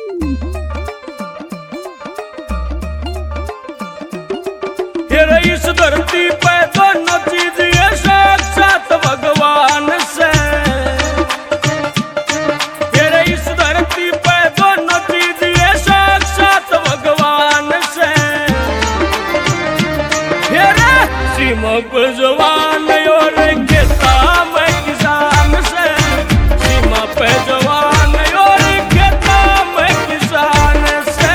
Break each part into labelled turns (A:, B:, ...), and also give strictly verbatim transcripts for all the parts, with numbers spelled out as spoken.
A: तेरे इस धरती पे दोनों चीज ये साक्षात भगवान से। तेरे इस धरती पे दोनों चीज ये साक्षात भगवान से। तेरे सीमा पे जवान और खेता में किसान से। सीमा पे जवान और खेता में किसान से।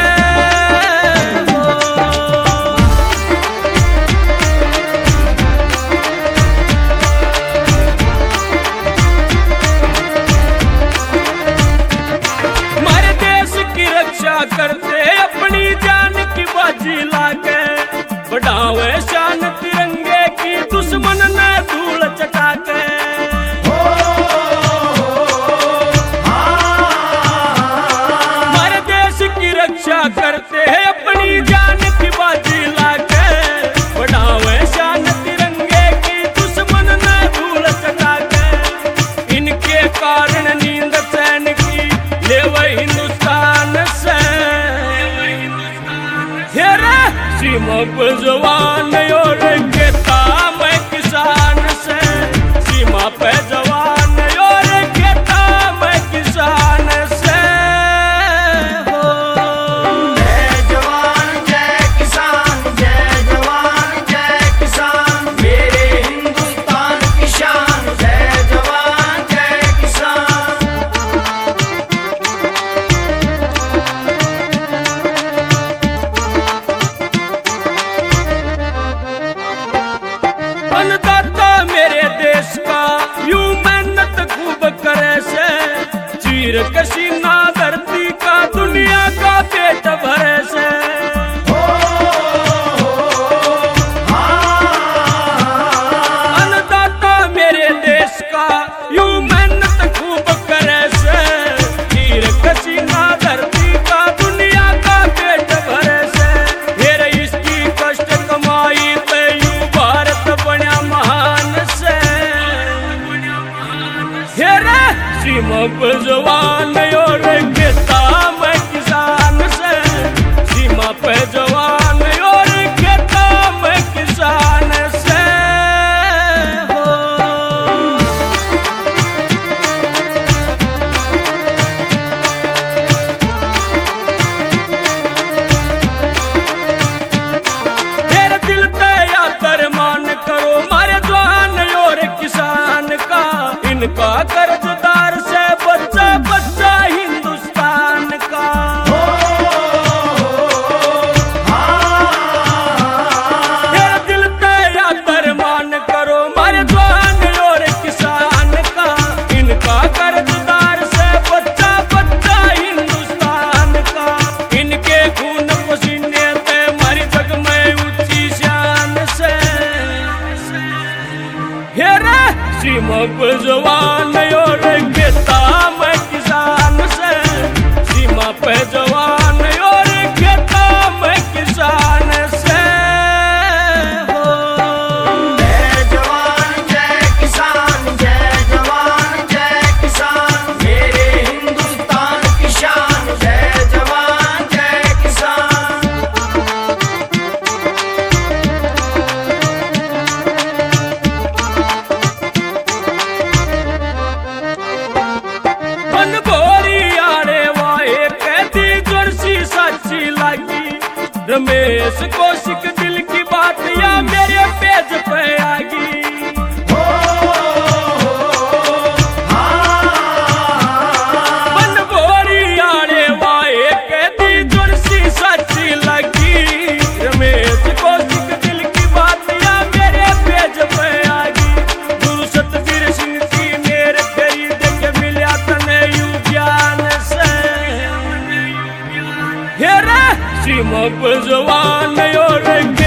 A: हमारे देश की रक्षा करते अपनी जान की बाजी लाके। बढ़ावे शान तिरंगे की दुश्मन ने धूल चटा के। हमारे देश की रक्षा करते हैं अपनी जान की बाजी लाके। बढ़ावे शान तिरंगे की दुश्मन ने धूल चटा के। इनके कारण नींद चैन की ले वही हिंदुस्तान से। सीमा पे जवान और खेता में किसान से। सीमा पे जवान और खेता में किसान से। हो
B: जय जवान जय किसान, जय जवान जय किसान, मेरे हिंदुस्तान की शान। जय जवान जय किसान।
A: अन्नदाता मेरे देश का यूं मेहनत खूब करे से। चीर कसीना धरती का दुनिया का पेट भरे से। अन्नदाता मेरे देश का यूं मेहनत खूब करे से। चीर कसीना धरती का दुनिया का पेट भरे से। फिर इसकी कष्ट कमाई पे यूं भारत बना महान से। हेरे सीमा पे जवान और खेता में किसान से। सीमा पे जवान और खेता में किसान से। हो तेरे दिल पे याद मान करो मारे जवान और किसान का। इनका कर्जदार से बच्चा बच्चा हिंदुस्तान का। तेरे दिल पे याद मान करो मारे जवान और किसान का। इनका कर्जदार से बच्चा बच्चा हिंदुस्तान का। इनके खून पसीने पे हमारी जग में ऊंची शान से। हेरे सीमा पे जवान और खेता में किसान से। सीमा पे जवान और खेता में किसान से। हो
B: जय जवान जय किसान, जय जवान जय किसान, मेरे हिंदुस्तान की शान। जय जवान जय किसान।
A: मन भोरी आड़े वाए कहती जोरसी साची लागी। रमेश कौशिक दिल की बात या मेरे पेज पे आगी। मन भोरी आड़े वाए कहती जोरसी साची लागी। रमेश कौशिक दिल की बात या मेरे पेज पे आगी। गुरु सतबीर सिंह की मेरे फेरी देख मिला तने यू ज्ञान से। हेरे सीमा पे जवान और